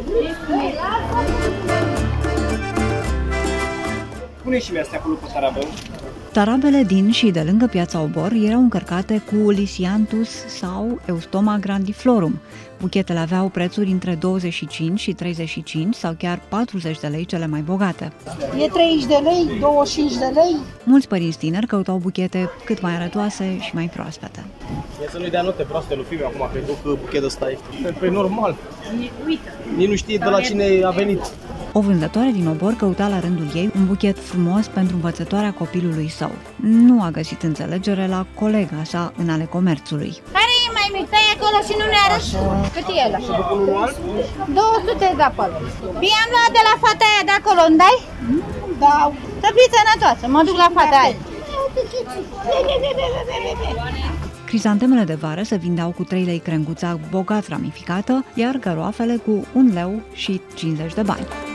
Pune și mie astea cu lupul tarabă. Tarabele din și de lângă Piața Obor erau încărcate cu Lysianthus sau Eustoma grandiflorum. Buchetele aveau prețuri între 25 și 35 sau chiar 40 de lei cele mai bogate. E 30 de lei, 25 de lei. Mulți părinți tineri căutau buchete cât mai arătoase și mai proaspete. E să nu-i dea note proaste lui Fimiu acum, pentru că buchetul ăsta e. Păi normal. Nici nu știe de la cine a venit. O vânzătoare din Obor căuta la rândul ei un buchet frumos pentru învățătoarea copilului său. Nu a găsit înțelegere la colega sa în ale comerțului. Care e mai mic? Stai acolo și nu ne arăți cât e ăla. 200 de apă. Bine, am luat de la fata aia de acolo, îmi dai? Da. Să fii sănătoasă, mă duc la fata aia. Crizantemele de vară se vindeau cu 3 lei crenguța bogat ramificată, iar garoafele cu 1 leu și 50 de bani.